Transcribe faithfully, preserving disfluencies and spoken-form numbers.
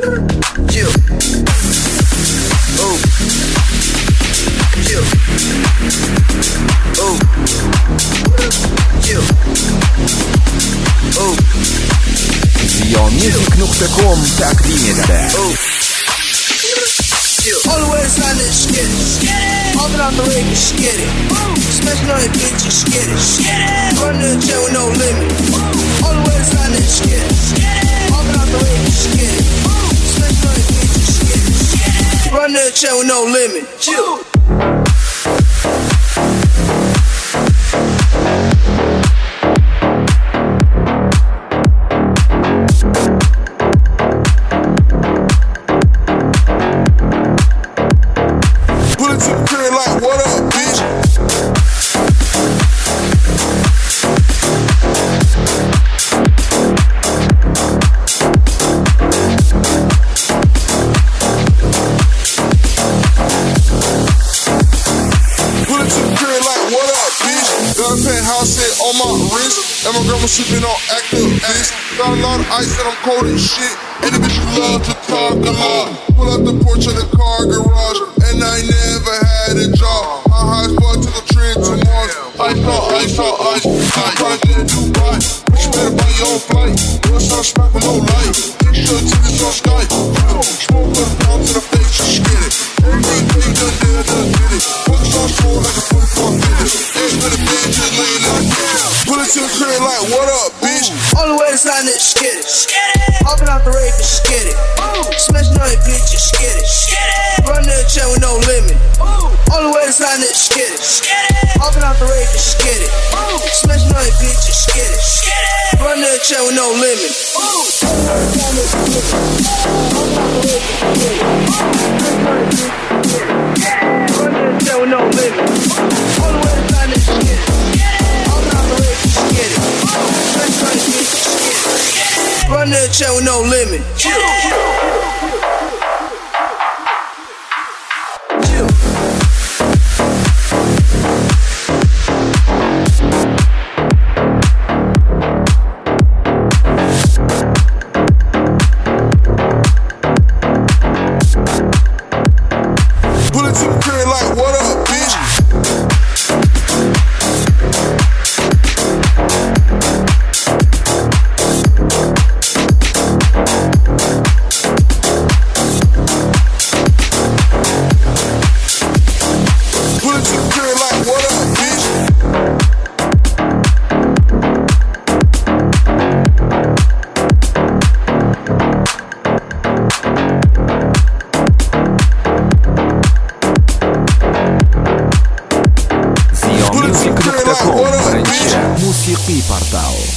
Yeah. Oh. Yeah. Oh. Yeah. Oh. Music نقطة كوم تقديم داده. Oh. Yeah. Always on this skid it. Hopping out the rig and skid it. Smashing on your bitch and skid it. Run the chair with no limit. Always on this skid it. Hopping out the rig and skid it. Smashing on your bitch and skid it. Run the chair with no limit. Chill. On my wrist, and my grandma sipping on active ice. Got a lot of ice and I'm cold as shit. And the bitch love to talk a lot. Pull out the porch of the car garage, and I never had a job. I high spot to the trip to Mars. Ice on ice on ice. I'm trying to get a Dubai. Bitch, you better buy your own flight. Real sun smack with no light. Bitch, your titties on Skype. Smoke a pound to the face, just get it. Everything you done did, I done did it. Fuck's on slow like a forty-four fitness. Ain't been a bitch, just laying like that. Pull it to the crib like, what up, bitch? Always on this skid it. Hopping out the rape and skid it. Smashing on your bitch and skid it. Run the chair with no limit. Always on this skid it. Hopping out the rape and skid it. Smashing on your bitch and skid it. Run the chair with no limit. Run the chair with no limit. Always on this skid it. Hopping out the rape and skid it. Smashing on your bitch and skid it. Run the chair with no limit. موسيقي بورتال.